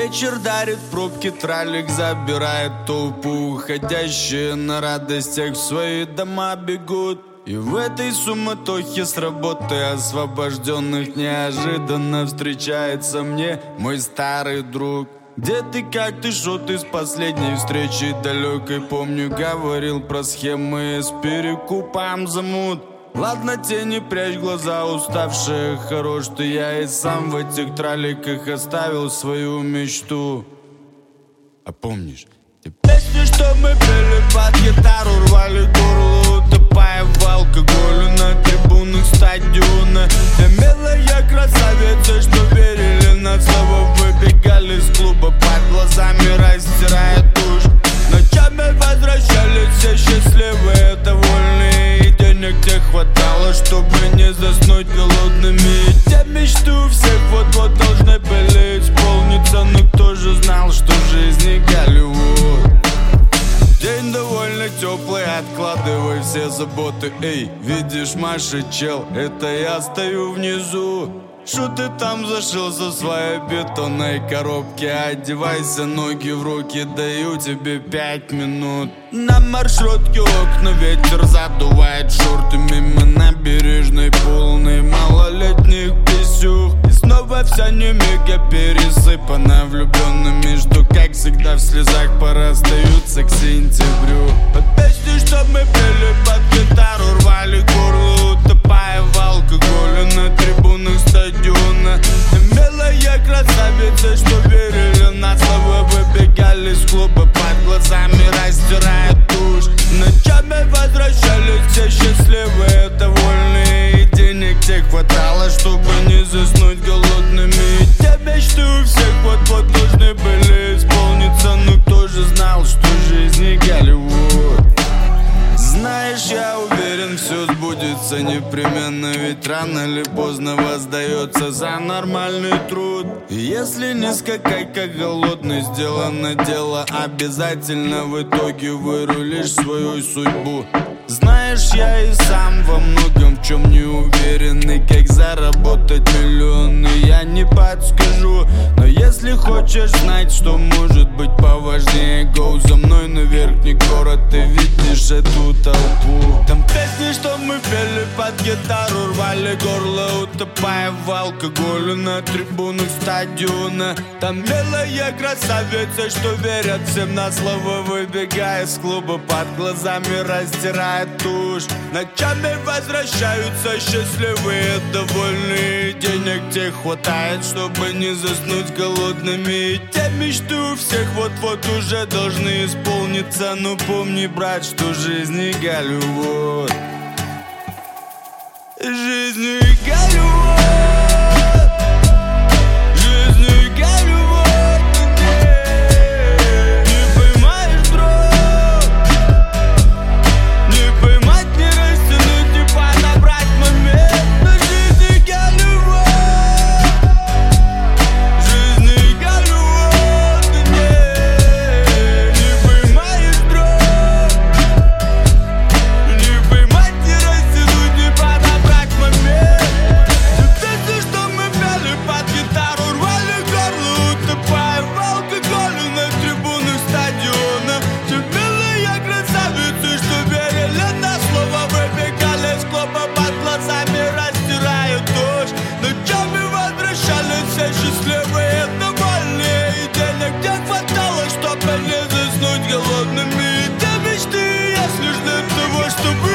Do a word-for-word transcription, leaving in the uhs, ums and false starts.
Вечер дарит пробки, тралик забирает толпу. Уходящие на радостях в свои дома бегут. И в этой суматохе с работы освобожденных неожиданно встречается мне мой старый друг. Где ты, как ты, шо ты с последней встречи далекой? Помню, говорил про схемы с перекупом замут. Ладно, тени, прячь глаза, уставшие, хорош ты. Я и сам в этих траликах оставил свою мечту. А помнишь, те песни, что мы пели под гитару, рвали горло, утопая в алкоголе на трибунах стадиона. Те милые красавицы, что верили на слово, выбегали из клуба под глазами, растирая тушь. Ночами возвращались все счастливые, довольные, и денег тех хватало, чтобы не заснуть голодными. И те мечты у всех вот-вот должны были исполниться, но кто же знал, что жизнь не Голливуд? День довольно теплый, откладывай все заботы. Эй, видишь, Маша, чел, это я стою внизу. Шо ты там зашился в своей бетонной коробке? Одевайся, ноги в руки, даю тебе пять минут. На маршрутке окна, ветер задувает шорты. Мимо набережной полной малолетних писюх. И снова вся немига пересыпана влюбленными, что, как всегда, в слезах пора остаются к сентябрю. Под песни, что мы пели под гитару, рвали горло, утопая в алкоголе на трибунах стадиона. Милые красавицы, что верили на слово, выбегали из клуба под глазами, растирая тушь. Ночами возвращались все счастливые, довольные, и денег тех хватало, чтобы не заснуть голодными. И те мечты у всех вот-вот должны были исполниться, но кто же знал, что жизнь не Голливуд? Знаешь, я уверен, все сбудется непременно, ведь рано или поздно воздается за нормальный труд. И если не скакать, как голодный, сделано дело, обязательно в итоге вырулишь свою судьбу. Знаешь, я и сам во многом в чем не уверен, и как заработать миллионы я не подскажу. Но если хочешь знать, что может быть поважнее, go за мной на верхний город, ты видишь эту толпу. Там песни, что мы пели под гитару, рвали горло, утопая в алкоголе на трибунах стадиона. Там милые красавицы, что верят всем на слово, выбегая из клуба под глазами, растирая тушь. Ночами возвращаются счастливые, довольные, денег тех хватает, чтобы не заснуть голодными. И те мечты у всех вот-вот уже должны исполниться, но помни, брат, что жизнь не Голливуд. Жизнь не Голливуд. Голодными, те мечты, если ждать того, чтобы